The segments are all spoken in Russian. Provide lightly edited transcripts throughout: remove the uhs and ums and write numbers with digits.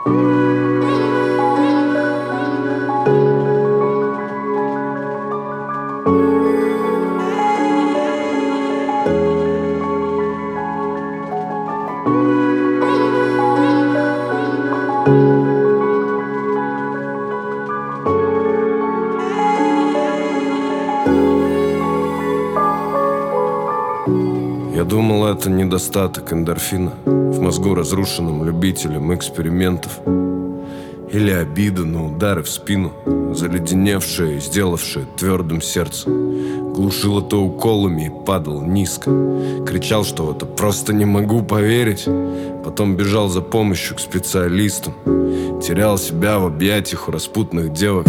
Я думал, это недостаток эндорфина в мозгу, разрушенным любителем экспериментов. Или обида на удары в спину, заледеневшее и сделавшее твердым сердце. Глушил это уколами и падал низко. Кричал, что в это просто не могу поверить. Потом бежал за помощью к специалистам. Терял себя в объятиях у распутных девок.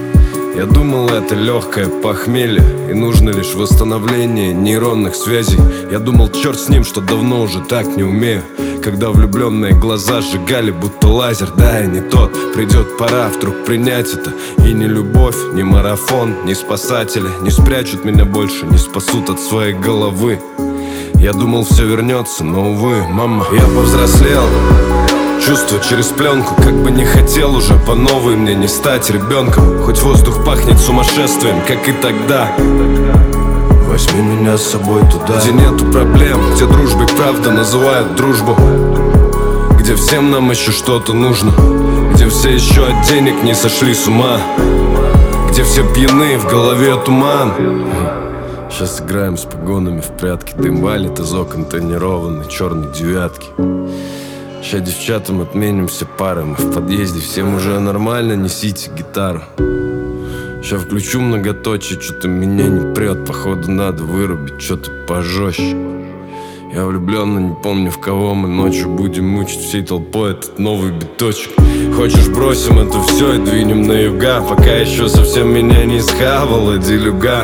Я думал, это легкое похмелье, и нужно лишь восстановление нейронных связей. Я думал, черт с ним, что давно уже так не умею. Когда влюбленные глаза сжигали, будто лазер. Да, я не тот, придет пора вдруг принять это. И ни любовь, ни марафон, ни спасатели не спрячут меня больше, не спасут от своей головы. Я думал, все вернется, но увы, мама, я повзрослел. Чувство через пленку, как бы не хотел уже по новой мне не стать ребенком. Хоть воздух пахнет сумасшествием, как и тогда. Возьми меня с собой туда, где нету проблем, где дружбой правда называют дружбу, где всем нам еще что-то нужно, где все еще от денег не сошли с ума, где все пьяны, в голове туман. Сейчас играем с погонами в прятки. Дым валит из окон тонированной черной девятки. Ща девчатам отменим все пары. Мы в подъезде, всем уже нормально, несите гитару. Ща включу многоточие, что-то меня не прет. Походу надо вырубить что-то пожестче. Я влюбленно не помню, в кого мы ночью будем мучить всей толпой этот новый биточек. Хочешь, бросим это все и двинем на юга, пока еще совсем меня не схавала делюга.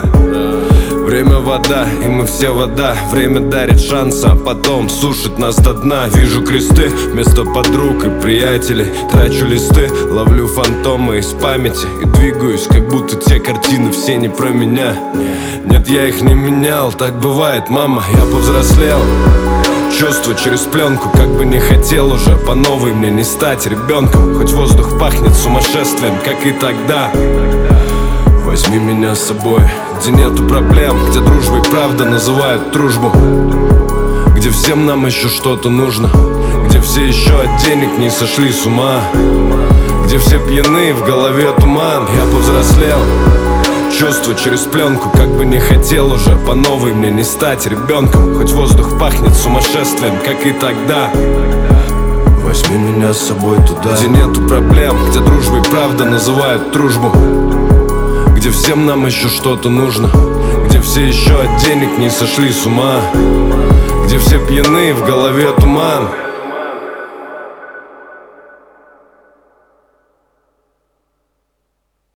Время вода, и мы все вода. Время дарит шанс, а потом сушит нас до дна. Вижу кресты вместо подруг и приятелей. Трачу листы, ловлю фантомы из памяти и двигаюсь, как будто те картины все не про меня. Нет, я их не менял, так бывает, мама, я повзрослел. Чувство через пленку, как бы не хотел уже по новой мне не стать ребенком. Хоть воздух пахнет сумасшествием, как и тогда. Возьми меня с собой, где нету проблем, где дружбой правда называют дружбу, где всем нам еще что-то нужно, где все еще от денег не сошли с ума, где все пьяны, в голове туман. Я повзрослел. Чувство через пленку, как бы не хотел уже по новой мне не стать ребенком. Хоть воздух пахнет сумасшествием, как и тогда. Возьми меня с собой туда, где нету проблем, где дружбой правда называют дружбу, где всем нам еще что-то нужно, где все еще от денег не сошли с ума, где все пьяны, в голове туман.